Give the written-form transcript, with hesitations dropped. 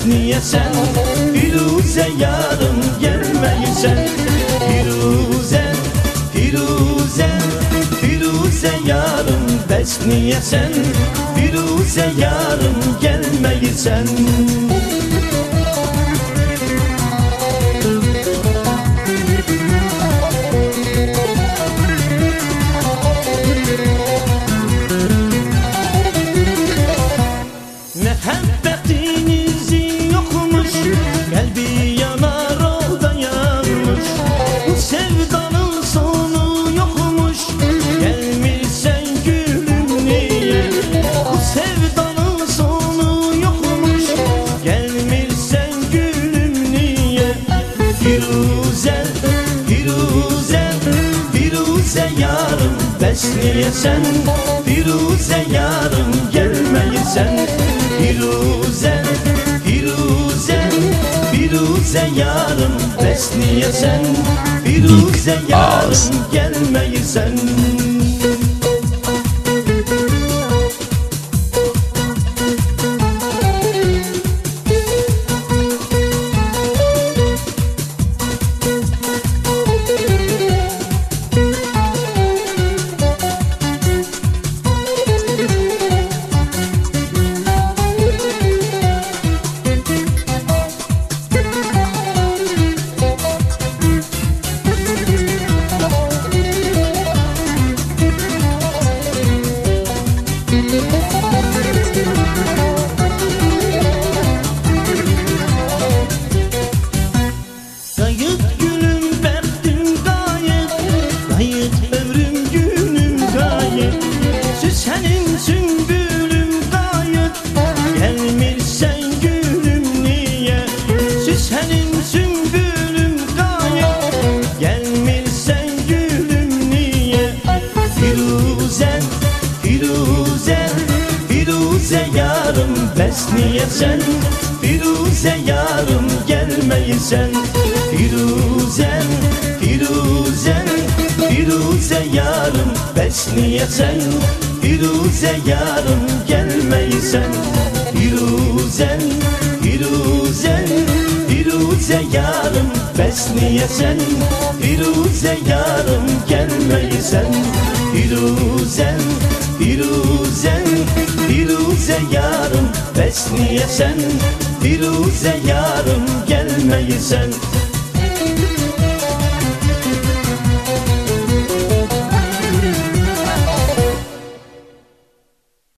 Besniye sen, Firuze yarım gelmeysen. Firuze, Firuze, Firuze yarım Besniye sen, Firuze yarım gelmeysen. Muhabbetinizi yokmuş, kalbi yanar o da yanmış. Bu sevdanın sonu yokmuş, gelmişsen gülüm niye? Bu sevdanın sonu yokmuş, gelmişsen gülüm niye? Firuze, Firuze, Firuze yarım Besniye sen, Firuze yarım gelmeysen. Firuze, Firuze, Firuze yarım Besniye sen, Firuze yarım gelmeysen. Gayet gülüm bektim gayet, gayet ömrüm günüm gayet. Süsenin sümbülüm gayet, gelmişsen gülüm niye? Süsenin sümbülüm gayet, gelmişsen gülüm niye? Firuze, Firuze, Firuze yarım Besniye sen, Firuze yarım gelmeysen. Firuze, Firuze, Firuze yarım Besniye sen, Firuze yarım gelmeysen. Firuze, Firuze, Firuze yarım Besniye sen, Firuze yarım gelmeysen. Firuze, Firuze, Firuze yarım Besniye sen, Firuze yarım gelmeysen.